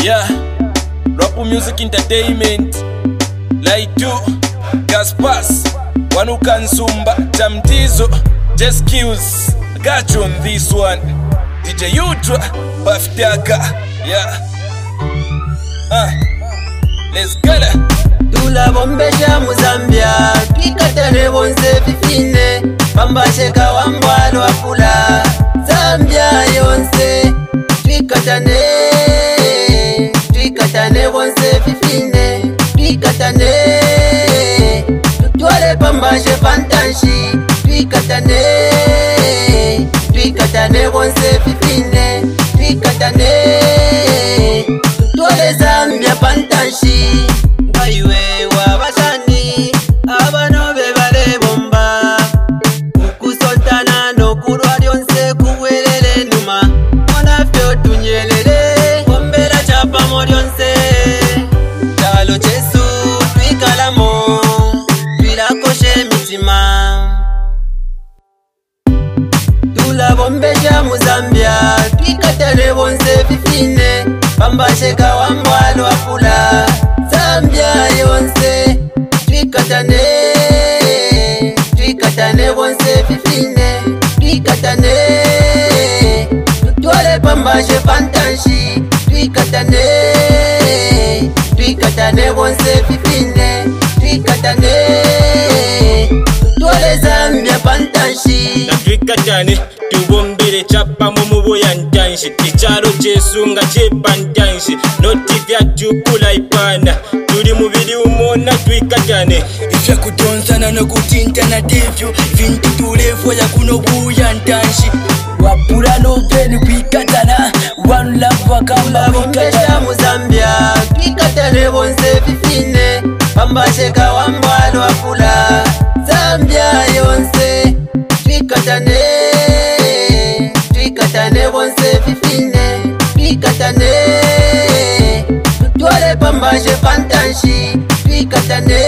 Yeah, Rap Music Entertainment. Like you, Gaspas, Wanukan Sumba, Tamtizo, Just Kills. I got you on this one. DJ Yutra, Paftaka. Yeah. Let's get it. Tula bombesha Muzambia, twikatane bonse fifine, pambasheka wambwalo wafula, Zambia yonse, twikatane bonse fifine, twikatane, tutwale pambashe fantanshi, twikatane bonse fifine, twikatane, tutwale Zambia fantanshi. Iwe wabashani abanobe bale bomba ukusontana nokulwa lyonse kuwelele numa mona fyo tunyelele ombera chapa molyonse talo chesu twikalamo twilakoshe mitima tulabombesha Muzambia twikatane bonse fifine pambasheka wambwalo wafula Zambia yonse, twikatane bonse fifine, twikatane, tutwale pambashe fantanshi, twikatane bonse fifine, twikatane, tutwale Zambia fantanshi. Na twikatane, tubombele chapa mumu yantanshi, icharo chesunga chepantanshi, noti vya chukula ipana. Tuli mubili umona twikatane ifya kutonzana no kutintana devyo vintu tulevo ya kuno buyantanshi wapula no peni kwikatana one love wakamba bombesha Muzambia twikatane bonse fifine pambasheka wambwalo wafula Zambia yonse twikatane bonse fifine twikatane tutwale pambashe fantanshi twikatane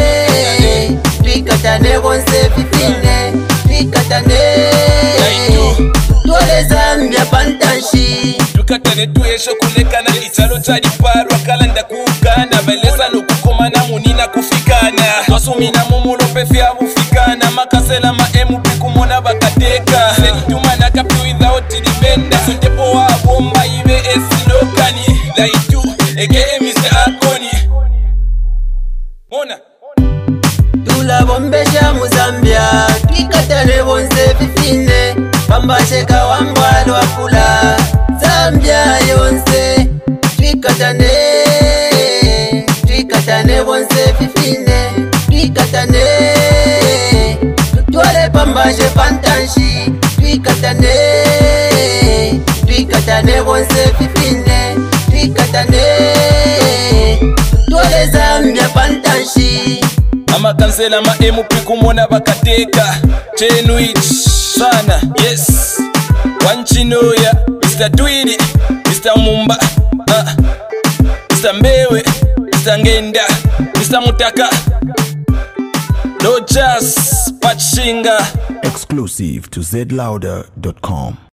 bonse fifine twikatane tutwale Zambia fantanshi tukatane tuesho kulekana ichalo chaliparwa kalanda kukana beleza nokukomana munina kufikana twasumina mumulope fya bufikana makasela ma MP kumona bakateka selitumana kapi without dependa sotepo wa bomba ibe esilokani like you aka Mr. Akoni Mona tulabombesha Muzambia twikatane bonse fifine pambasheka wambwalo wafula Zambia yonse twikatane bonse fifine twikatane tutwale pambashe fantanshi twikatane bonse fifine twikatane tutwale Zambia fantanshi. amakansela ma MP kumona bakateka Chenwich sana yes Wanchinoya Mr. Twidi Mr. Mumba Mr. Mbewe Mr. Ngenda Mr. Mutaka No Just Pachinga exclusive to zlouder.com.